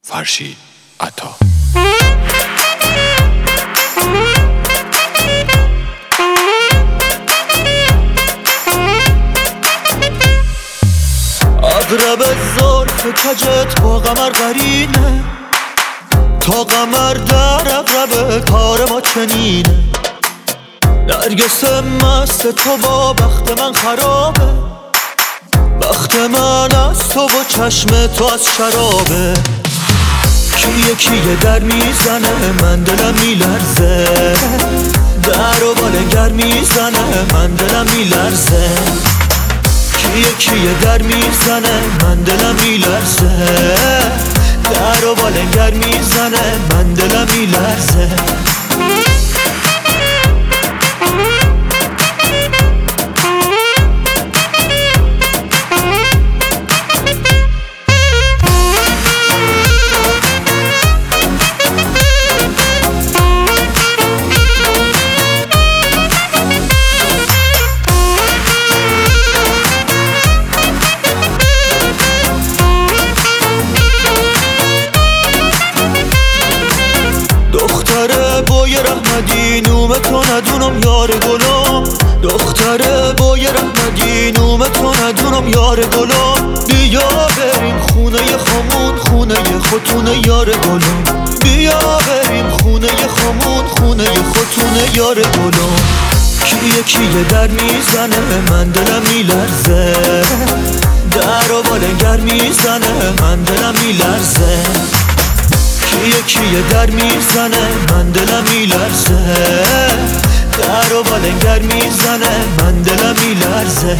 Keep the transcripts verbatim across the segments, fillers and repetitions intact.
فرشید عطا. اغرب زلف کجت با قمر قرینه، تا قمر در اغرب کار ما چنینه. نرگس مست تو با بخت من خرابه، بخت من از تو و چشم تو از شرابه. کیه کیه در میزنه من دلم میلرزه، در و بالنگر میزنه من دلم میلرزه. کیه کیه در میزنه من دلم میلرزه، در و بالنگر میزنه من دلم میلرزه. دختر بای رحمدی نوم تو ندونم یار گلم، دختر بای رحمدی نوم تو ندونم یار گلم. بیا بریم خونه خامون خونه خودتونه یار گلم، بیا بریم خونه خامون خونه خودتونه یار گلم. کیه کیه در میزنه من دلم میلرزه، در و بالنگر میزنه من دلم میلرزه. کیه کیه در میزنه من دلم میلرزه، در و بالنگر میزنه من دلم میلرزه.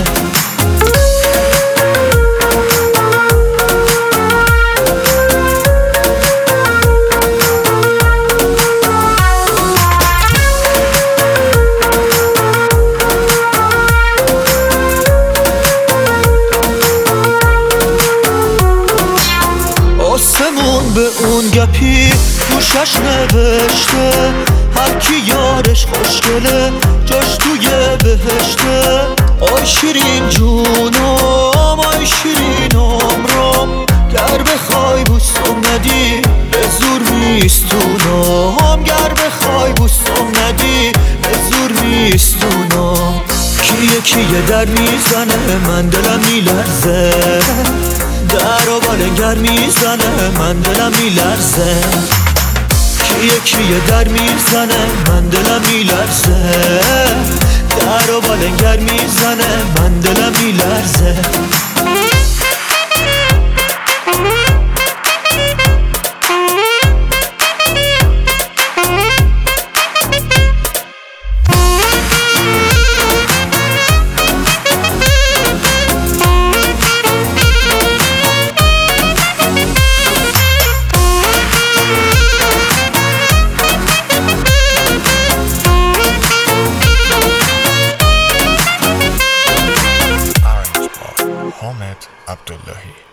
آسمون به اون گپی گوشش نوشته، هر کی یارش خوشگله جاش توی بهشته. آی شیرین جونم آی شیرین عمرم، گر بخوای بوسم ندی به زور میستونم، گر بخوای بوسم ندی به زور میستونم. کیه کیه در میزنه من دلم میلرزه، در و بالنگر میزنه من دلم میلرزه. کیه کیه در میزنه من دلم میلرزه، در و بالنگر میزنه من دلم میلرزه. حامد عبداللهی.